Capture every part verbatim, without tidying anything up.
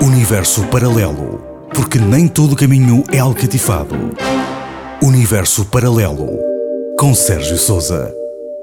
Universo paralelo, porque nem todo caminho é alcatifado. Universo paralelo, com Sérgio Sousa.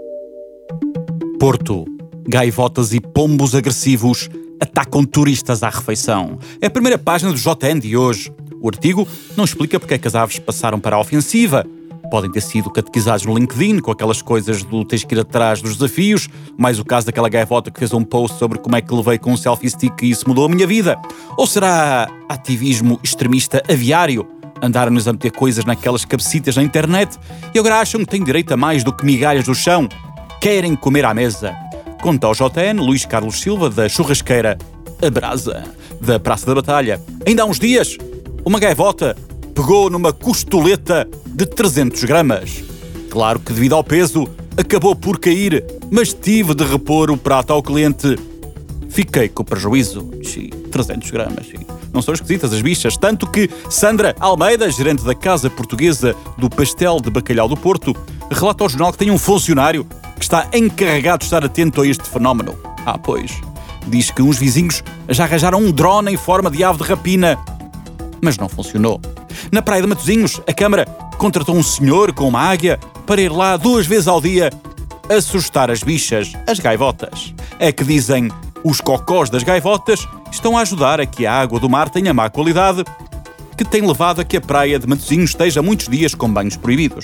Porto. Gaivotas e pombos agressivos atacam turistas à refeição. É a primeira página do J N de hoje. O artigo não explica porque é que as aves passaram para a ofensiva. Podem ter sido catequizados no LinkedIn com aquelas coisas do tens que ir atrás dos desafios, mais o caso daquela gaivota que fez um post sobre como é que levei com um selfie stick e isso mudou a minha vida. Ou será ativismo extremista aviário? Andaram-nos a meter coisas naquelas cabecitas na internet e agora acham que têm direito a mais do que migalhas do chão. Querem comer à mesa. Conta ao J N Luís Carlos Silva, da churrasqueira A Brasa, da Praça da Batalha. Ainda há uns dias, uma gaivota pegou numa costoleta de trezentos gramas. Claro que devido ao peso, acabou por cair, mas tive de repor o prato ao cliente. Fiquei com o prejuízo. Sim, trezentos gramas. Sim. Não são esquisitas as bichas, tanto que Sandra Almeida, gerente da Casa Portuguesa do Pastel de Bacalhau do Porto, relata ao jornal que tem um funcionário que está encarregado de estar atento a este fenómeno. Ah, pois. Diz que uns vizinhos já arranjaram um drone em forma de ave de rapina, mas não funcionou. Na Praia de Matosinhos, a Câmara contratou um senhor com uma águia para ir lá duas vezes ao dia assustar as bichas, as gaivotas. É que dizem, os cocós das gaivotas estão a ajudar a que a água do mar tenha má qualidade, que tem levado a que a Praia de Matosinhos esteja muitos dias com banhos proibidos.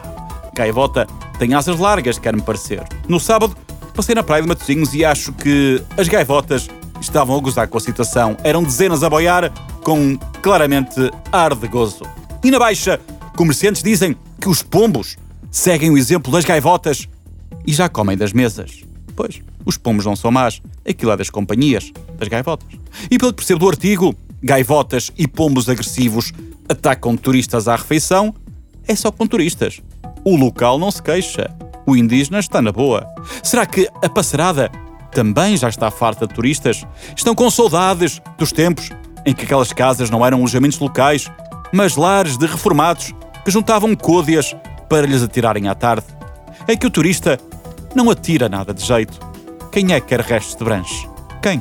Gaivota tem asas largas, quer-me parecer. No sábado, passei na Praia de Matosinhos e acho que as gaivotas estavam a gozar com a situação. Eram dezenas a boiar, com claramente ar de gozo. E na Baixa, comerciantes dizem que os pombos seguem o exemplo das gaivotas e já comem das mesas. Pois, os pombos não são más. Aquilo é das companhias, das gaivotas. E pelo que percebo do artigo, gaivotas e pombos agressivos atacam turistas à refeição, é só com turistas. O local não se queixa. O indígena está na boa. Será que a passarada também já está farta de turistas? Estão com saudades dos tempos em que aquelas casas não eram alojamentos locais, mas lares de reformados que juntavam côdeas para lhes atirarem à tarde. É que o turista não atira nada de jeito. Quem é que quer restos de branche? Quem?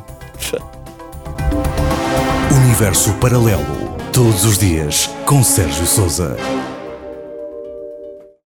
Universo paralelo, todos os dias, com Sérgio Sousa.